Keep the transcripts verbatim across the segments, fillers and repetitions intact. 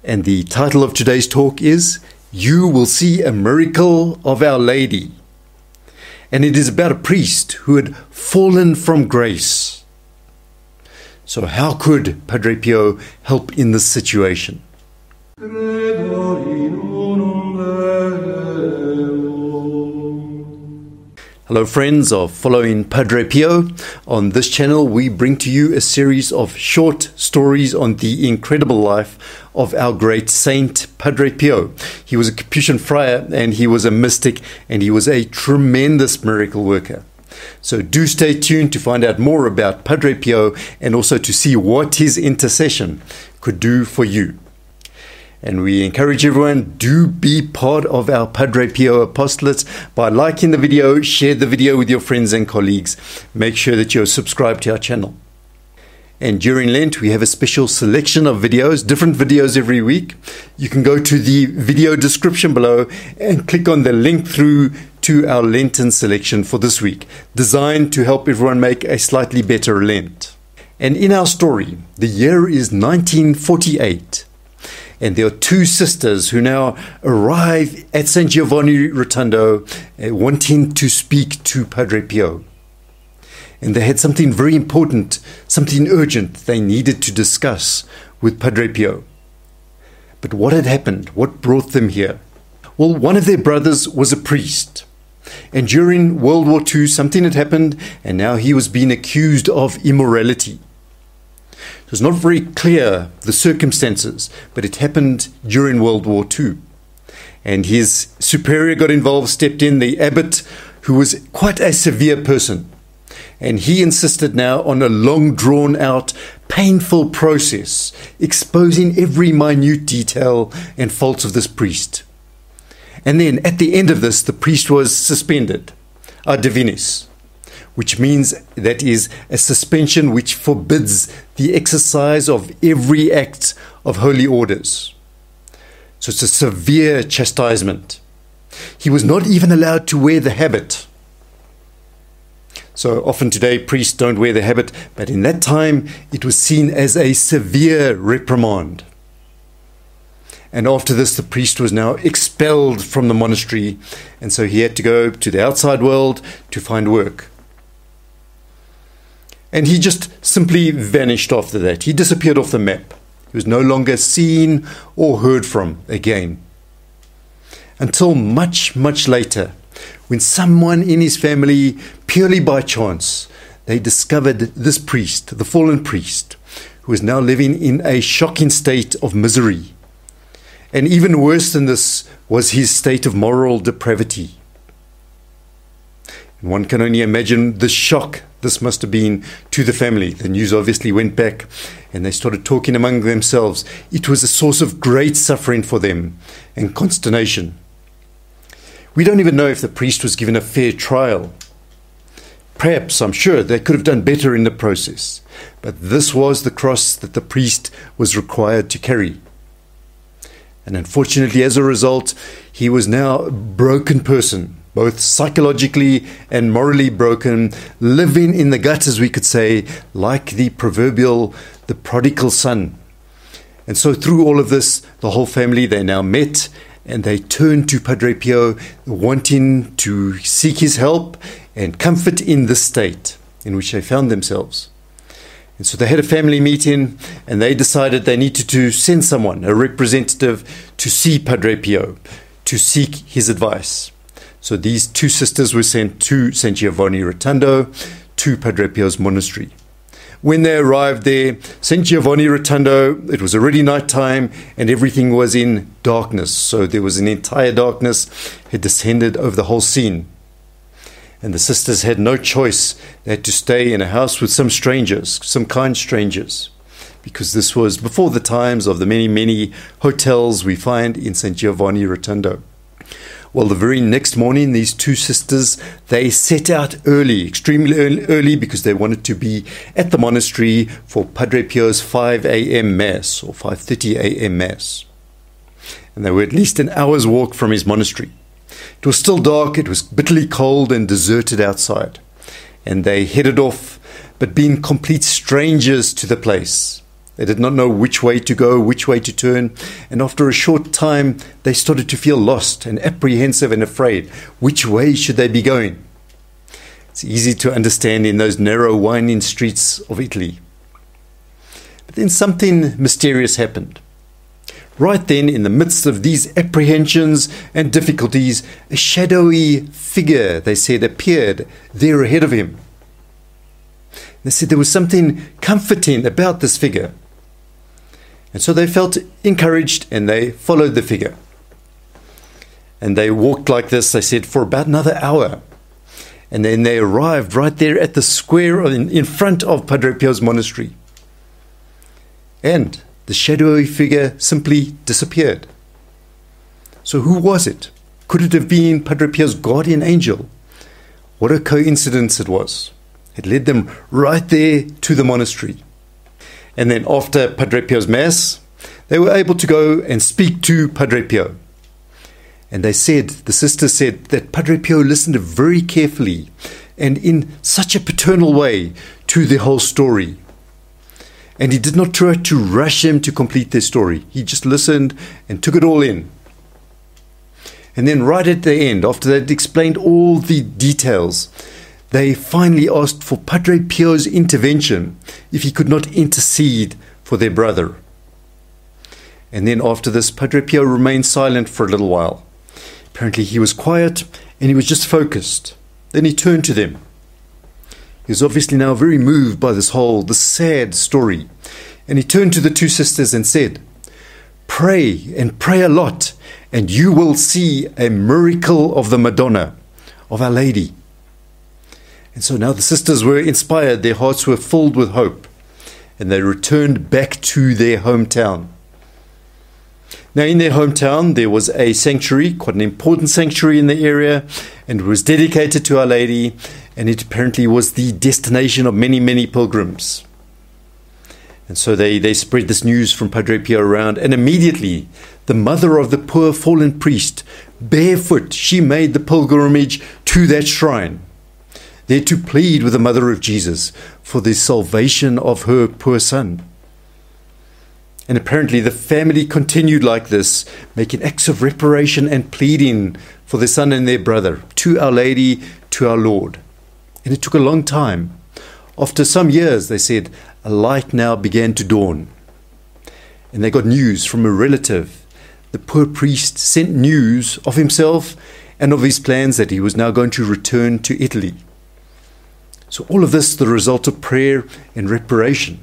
And the title of today's talk is You Will See a Miracle of Our Lady. And it is about a priest who had fallen from grace. So how could Padre Pio help in this situation? Hello friends of Following Padre Pio. On this channel we bring to you a series of short stories on the incredible life of our great saint Padre Pio. He was a Capuchin friar and he was a mystic and he was a tremendous miracle worker. So do stay tuned to find out more about Padre Pio and also to see what his intercession could do for you. And we encourage everyone, do be part of our Padre Pio apostolate by liking the video, share the video with your friends and colleagues. Make sure that you're subscribed to our channel. And during Lent, we have a special selection of videos, different videos every week. You can go to the video description below and click on the link through to our Lenten selection for this week, designed to help everyone make a slightly better Lent. And in our story, the year is nineteen forty-eight. And there are two sisters who now arrive at San Giovanni Rotondo uh, wanting to speak to Padre Pio. And they had something very important, something urgent they needed to discuss with Padre Pio. But what had happened? What brought them here? Well, one of their brothers was a priest. And during World War Two, something had happened, and now he was being accused of immorality. It was not very clear, the circumstances, but it happened during World War Two. And his superior got involved, stepped in, the abbot, who was quite a severe person. And he insisted now on a long drawn out, painful process, exposing every minute detail and faults of this priest. And then at the end of this, the priest was suspended, ad divinis, which means that is a suspension which forbids the exercise of every act of holy orders. So it's a severe chastisement. He was not even allowed to wear the habit. So often today priests don't wear the habit, but in that time it was seen as a severe reprimand. And after this, the priest was now expelled from the monastery, and so he had to go to the outside world to find work. And he just simply vanished after that. He disappeared off the map. He was no longer seen or heard from again. Until much, much later, when someone in his family, purely by chance, they discovered this priest, the fallen priest, who was now living in a shocking state of misery. And even worse than this was his state of moral depravity. And one can only imagine the shock this must have been to the family. The news obviously went back and they started talking among themselves. It was a source of great suffering for them and consternation. We don't even know if the priest was given a fair trial. Perhaps, I'm sure, they could have done better in the process. But this was the cross that the priest was required to carry. And unfortunately, as a result, he was now a broken person, both psychologically and morally broken, living in the gutters, we could say, like the proverbial, the prodigal son. And so through all of this, the whole family, they now met and they turned to Padre Pio, wanting to seek his help and comfort in this state in which they found themselves. And so they had a family meeting and they decided they needed to send someone, a representative, to see Padre Pio, to seek his advice. So these two sisters were sent to San Giovanni Rotondo, to Padre Pio's monastery. When they arrived there, San Giovanni Rotondo, it was already night time and everything was in darkness. So there was an entire darkness had descended over the whole scene. And the sisters had no choice. They had to stay in a house with some strangers, some kind strangers, because this was before the times of the many, many hotels we find in San Giovanni Rotondo. Well, the very next morning, these two sisters, they set out early, extremely early, because they wanted to be at the monastery for Padre Pio's five a.m. Mass, or five thirty a.m. Mass. And they were at least an hour's walk from his monastery. It was still dark, it was bitterly cold and deserted outside. And they headed off, but being complete strangers to the place. They did not know which way to go, which way to turn. And after a short time, they started to feel lost and apprehensive and afraid. Which way should they be going? It's easy to understand in those narrow, winding streets of Italy. But then something mysterious happened. Right then, in the midst of these apprehensions and difficulties, a shadowy figure, they said, appeared there ahead of him. They said there was something comforting about this figure. And so they felt encouraged and they followed the figure. And they walked like this, they said, for about another hour. And then they arrived right there at the square in, in front of Padre Pio's monastery. And the shadowy figure simply disappeared. So who was it? Could it have been Padre Pio's guardian angel? What a coincidence it was. It led them right there to the monastery. And then after Padre Pio's Mass, they were able to go and speak to Padre Pio. And they said, the sisters said, that Padre Pio listened very carefully and in such a paternal way to the whole story. And he did not try to rush them to complete their story. He just listened and took it all in. And then right at the end, after they'd explained all the details, they finally asked for Padre Pio's intervention if he could not intercede for their brother. And then after this, Padre Pio remained silent for a little while. Apparently he was quiet and he was just focused. Then he turned to them. He was obviously now very moved by this whole, this sad story. And he turned to the two sisters and said, "Pray and pray a lot, and you will see a miracle of the Madonna, of Our Lady." And so now the sisters were inspired, their hearts were filled with hope, and they returned back to their hometown. Now in their hometown there was a sanctuary, quite an important sanctuary in the area, and it was dedicated to Our Lady, and it apparently was the destination of many, many pilgrims. And so they, they spread this news from Padre Pio around, and immediately the mother of the poor fallen priest, barefoot, she made the pilgrimage to that shrine, there to plead with the mother of Jesus for the salvation of her poor son. And apparently the family continued like this, making acts of reparation and pleading for their son and their brother, to Our Lady, to our Lord. And it took a long time. After some years, they said, a light now began to dawn. And they got news from a relative. The poor priest sent news of himself and of his plans that he was now going to return to Italy. So all of this, the result of prayer and reparation.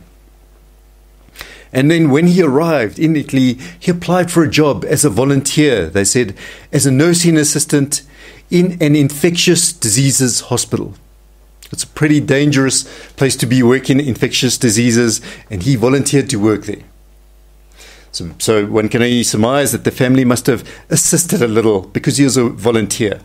And then when he arrived in Italy, he applied for a job as a volunteer, they said, as a nursing assistant in an infectious diseases hospital. It's a pretty dangerous place to be working infectious diseases, and he volunteered to work there. So, so one can only surmise that the family must have assisted a little because he was a volunteer.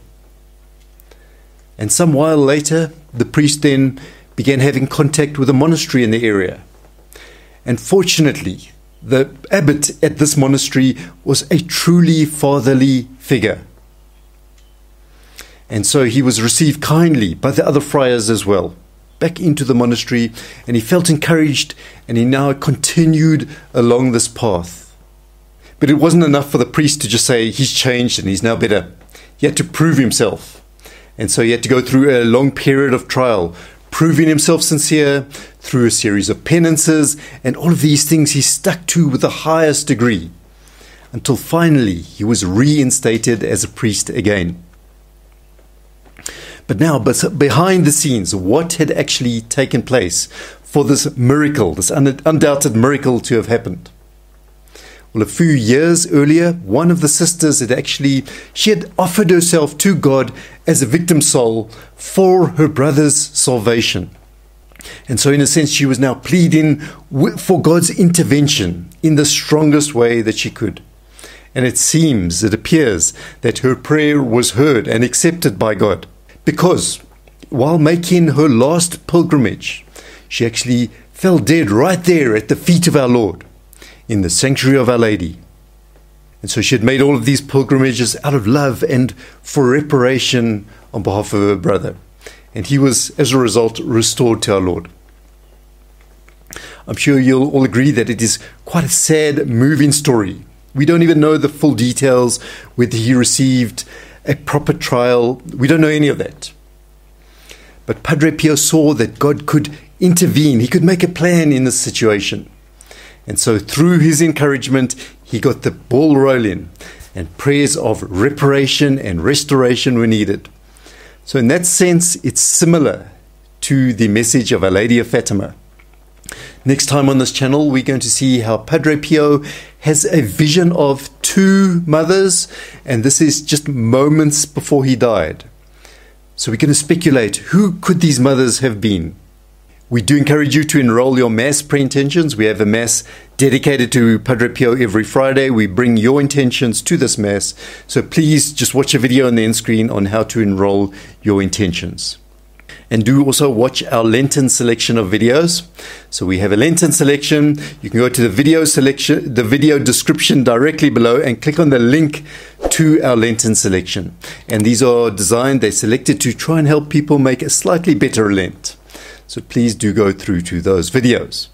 And some while later, the priest then began having contact with a monastery in the area. And fortunately, the abbot at this monastery was a truly fatherly figure. And so he was received kindly by the other friars as well, back into the monastery, and he felt encouraged, and he now continued along this path. But it wasn't enough for the priest to just say he's changed and he's now better. He had to prove himself. And so he had to go through a long period of trial, proving himself sincere through a series of penances, and all of these things he stuck to with the highest degree, until finally he was reinstated as a priest again. But now, but behind the scenes, what had actually taken place for this miracle, this undoubted miracle to have happened? Well, a few years earlier, one of the sisters had actually, she had offered herself to God as a victim soul for her brother's salvation. And so in a sense, she was now pleading for God's intervention in the strongest way that she could. And it seems, it appears, that her prayer was heard and accepted by God. Because while making her last pilgrimage, she actually fell dead right there at the feet of our Lord, in the sanctuary of Our Lady. And so she had made all of these pilgrimages out of love and for reparation on behalf of her brother. And he was, as a result, restored to our Lord. I'm sure you'll all agree that it is quite a sad, moving story. We don't even know the full details, whether he received a proper trial. We don't know any of that. But Padre Pio saw that God could intervene. He could make a plan in this situation. And so through his encouragement, he got the ball rolling, and prayers of reparation and restoration were needed. So in that sense, it's similar to the message of Our Lady of Fatima. Next time on this channel, we're going to see how Padre Pio has a vision of two mothers, and this is just moments before he died. So we're going to speculate, who could these mothers have been? We do encourage you to enroll your Mass pre-intentions. We have a Mass dedicated to Padre Pio every Friday. We bring your intentions to this Mass. So please just watch a video on the end screen on how to enroll your intentions. And do also watch our Lenten selection of videos. So we have a Lenten selection. You can go to the video selection, the video description directly below and click on the link to our Lenten selection. And these are designed, they're selected to try and help people make a slightly better Lent. So please do go through to those videos.